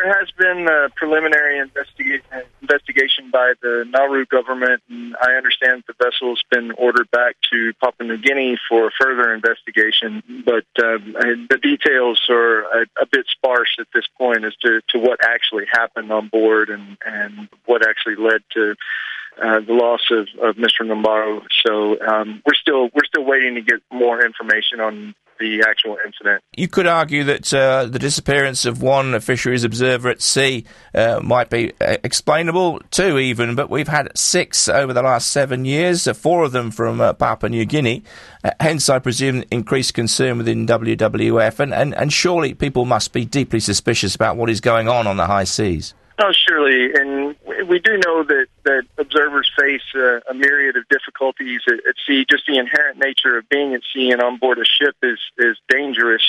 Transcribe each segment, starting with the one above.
there has been a preliminary investigation by the Nauru government, and I understand the vessel's been ordered back to Papua New Guinea for further investigation, but the details are a bit sparse at this point as to what actually happened on board and what actually led to the loss of Mr. Nambaru. So we're still waiting to get more information on the actual incident. You could argue that the disappearance of one fisheries observer at sea might be explainable, two even, but we've had 6 over the last 7 years, 4 of them from Papua New Guinea. Hence, I presume, increased concern within WWF, and surely people must be deeply suspicious about what is going on the high seas. Oh, surely, and we do know that observers face a myriad of difficulties at sea. Just the inherent nature of being at sea and on board a ship is dangerous.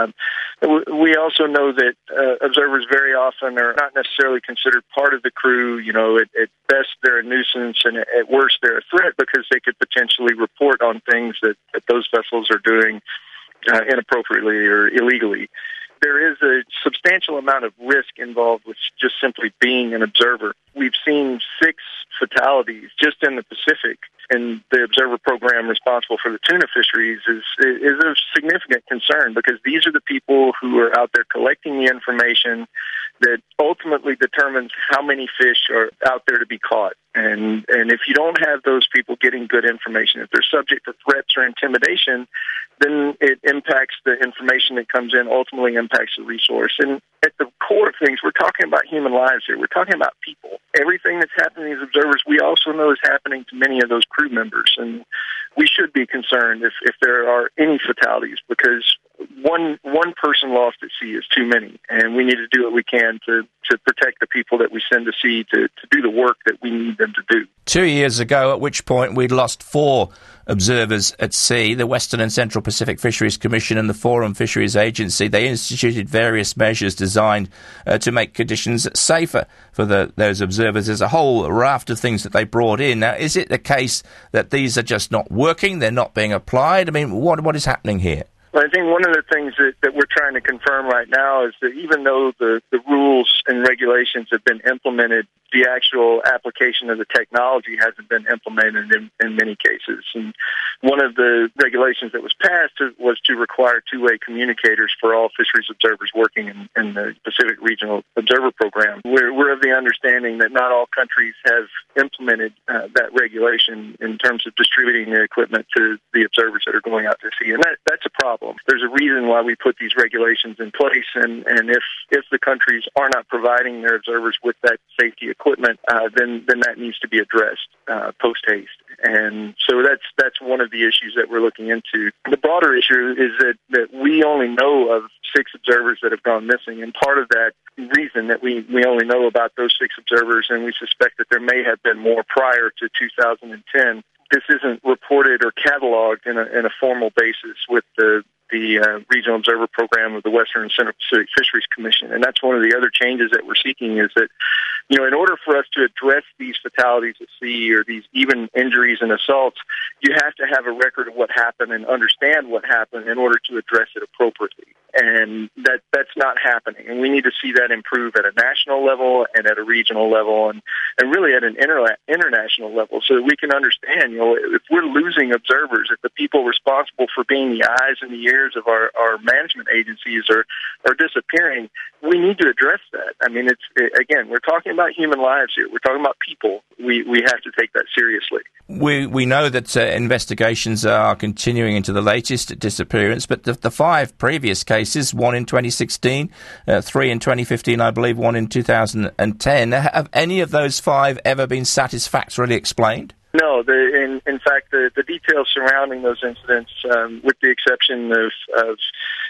We also know that observers very often are not necessarily considered part of the crew. You know, at best they're a nuisance, and at worst they're a threat because they could potentially report on things that those vessels are doing inappropriately or illegally. There is a substantial amount of risk involved with just simply being an observer. We've seen 6 fatalities just in the Pacific, and the observer program responsible for the tuna fisheries is of significant concern because these are the people who are out there collecting the information that ultimately determines how many fish are out there to be caught. And if you don't have those people getting good information, if they're subject to threats or intimidation, then it impacts the information that comes in, ultimately impacts the resource. And at the core of things, we're talking about human lives here. We're talking about people. Everything that's happening to these observers, we also know is happening to many of those crew members. And we should be concerned if there are any fatalities because one person lost at sea is too many. And we need to do what we can to protect the people that we send to sea to do the work that we need them to do. 2 years ago, at which point we'd lost 4 observers at sea, the Western and Central Pacific Fisheries Commission and the Forum Fisheries Agency, they instituted various measures designed to make conditions safer for those observers. There's a whole raft of things that they brought in. Now, is it the case that these are just not working, they're not being applied? I mean, what is happening here? Well, I think one of the things that we're trying to confirm right now is that even though the rules and regulations have been implemented, the actual application of the technology hasn't been implemented in many cases. And one of the regulations that was passed was to require two-way communicators for all fisheries observers working in the Pacific Regional Observer Program. We're of the understanding that not all countries have implemented that regulation in terms of distributing the equipment to the observers that are going out to sea. And that's a problem. There's a reason why we put these regulations in place, and if the countries are not providing their observers with that safety equipment, then that needs to be addressed post-haste. And so that's one of the issues that we're looking into. The broader issue is that we only know of 6 observers that have gone missing, and part of that reason that we only know about those 6 observers, and we suspect that there may have been more prior to 2010, this isn't reported or cataloged in a formal basis with the Regional Observer Program of the Western and Central Pacific Fisheries Commission. And that's one of the other changes that we're seeking is that, in order for us to address these fatalities at sea or these even injuries and assaults, you have to have a record of what happened and understand what happened in order to address it appropriately. And that's not happening. And we need to see that improve at a national level and at a regional level and really at an international level so that we can understand, if we're losing observers, if the people responsible for being the eyes and the ears of our management agencies are disappearing, we need to address that. I mean, again, we're talking about human lives here. We're talking about people. We have to take that seriously. We know that investigations are continuing into the latest disappearance, but the 5 previous cases, 1 in 2016, 3 in 2015, I believe, 1 in 2010, have any of those 5 ever been satisfactorily explained? No, in fact, the details surrounding those incidents, with the exception of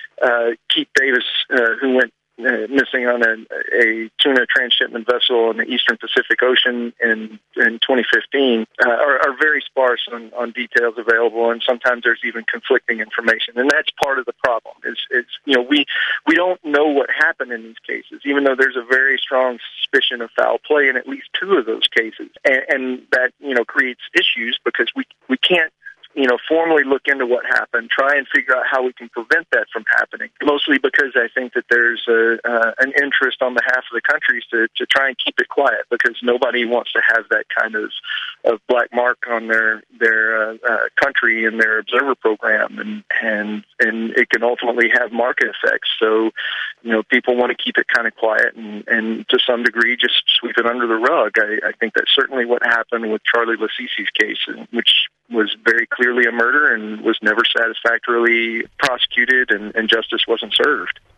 Keith Davis, who went missing on a tuna transshipment vessel in the Eastern Pacific Ocean in 2015, are very sparse on details available, and sometimes there's even conflicting information, and that's part of the problem. We don't know what happened in these cases, even though there's a very strong suspicion of foul play in at least 2 of those cases, and that creates issues because we can't formally look into what happened, try and figure out how we can prevent that from happening. Mostly because I think that there's an interest on behalf of the countries to try and keep it quiet, because nobody wants to have that kind of black mark on their country and their observer program, and it can ultimately have market effects. So, people want to keep it kind of quiet and to some degree just sweep it under the rug. I think that's certainly what happened with Charlie Lassisi's case, which was very clearly a murder and was never satisfactorily prosecuted, and justice wasn't served.